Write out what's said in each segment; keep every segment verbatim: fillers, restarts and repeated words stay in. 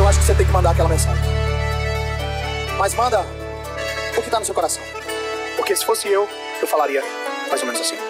acho que você tem que mandar aquela mensagem. Mas manda o que tá no seu coração. Porque se fosse eu, eu falaria mais ou menos assim.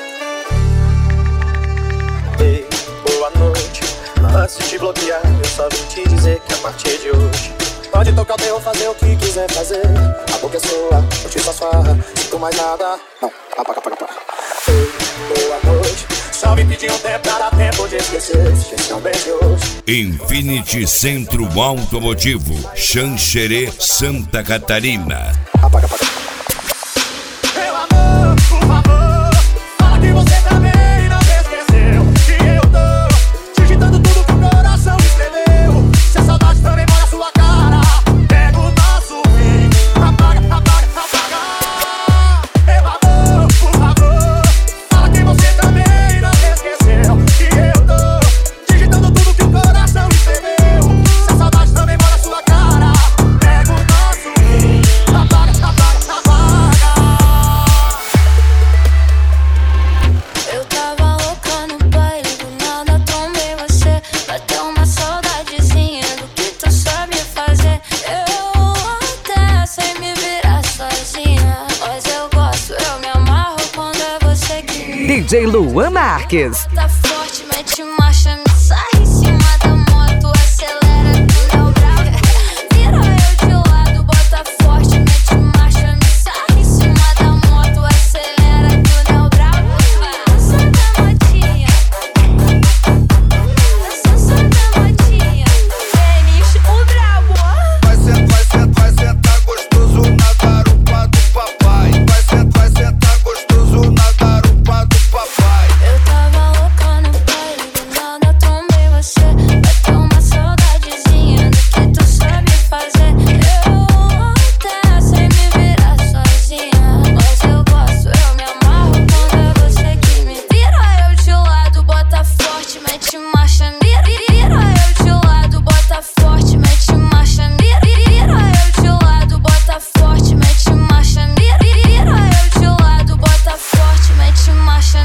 Ei, boa noite. Antes de te bloquear, eu só vim te dizer que a partir de hoje pode tocar o terror, fazer o que quiser fazer. A boca é sua, eu te faço farra. Sinto mais nada. Não, apaga, apaga, apaga. Ei, boa noite. Só me pedi um tempo pra dar tempo de esquecer. Esquecer um beijo hoje. Infinity Centro Automotivo, Xanxerê, Santa Catarina. Apaga, apaga. Meu amor, por favor, fala que você também não me esqueceu. Que eu tô digitando tudo que o coração escreveu. Se a saudade também mora na sua cara, pega o nosso fim. Apaga, apaga, apaga. Meu amor, por favor, fala que você também não me esqueceu. Que eu tô digitando tudo que o coração escreveu. Se a saudade também mora na sua cara, pega o nosso fim. Apaga, apaga, apaga. Eu tava louca no baile, do nada tomei você. Bateu uma saudadezinha do que tu sabe fazer. Eu até sei me virar sozinha, mas eu gosto, eu me amarro quando é você que me D J Luan Marques. tá forte, mete marcha, me sai em cima da moto, acelera do meu brau. Vira eu de lado, bota forte, mete marcha, me sai em cima da moto, acelera do meu brau. Dança da motinha, dança da motinha, Fênix, o brabo. Vai sentar, vai sentar, vai sentar gostoso na garupa do papai. Vai sentar, vai sentar gostoso na garupa do papai. Eu tava louca no baile, do nada tomei você. Bateu uma saudadezinha do que tu sabe fazer. Eu até sei me virar sozinha, mas eu gosto, eu me amarro quando é você que me vira eu de lado, bota forte, mete marcha, mira. Vira eu de lado, bota forte, mete marcha, mira. Vira eu de lado, bota forte, mete marcha, mira. Vira eu de lado, bota forte, mete marcha.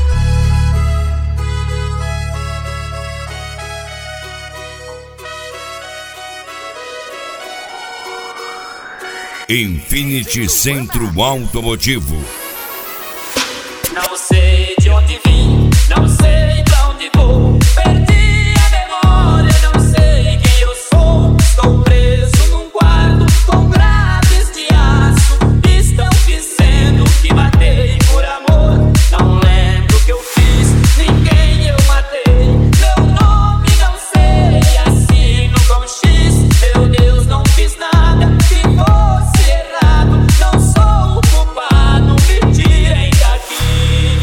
Infinity Centro Automotivo. Não sei de onde vim, não sei pra onde vou. Perdi a memória, não sei quem eu sou. Estou preso num quarto com grades de aço. Estão dizendo que matei por amor. Não lembro o que eu fiz, ninguém eu matei. Meu nome não sei, assino com X. Meu Deus, não fiz nada que fosse errado. Não sou o culpado, me tirem daqui.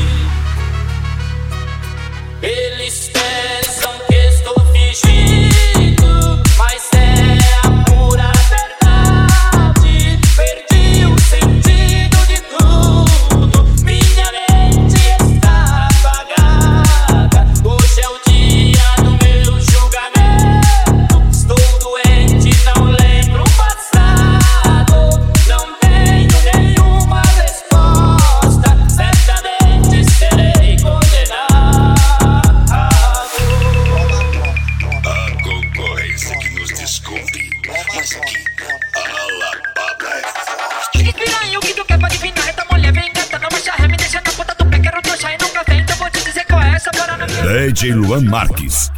Eles pensam que estou fingindo, mas é a pura verdade. Perdi o sentido de tudo, minha mente está apagada. Hoje é o dia do meu julgamento. Estou doente, não lembro o passado. Não tenho nenhuma resposta, certamente serei condenado. A concorrência que nos descobre, mas aqui a lapada é forte. Vira aí o que tu quer, pode vir na reta, mulher, vem gata, não baixa ré, me deixa na ponta do pé, quero trouxa e nunca vem, então vou te dizer qual é essa parada. D J Luan Marques.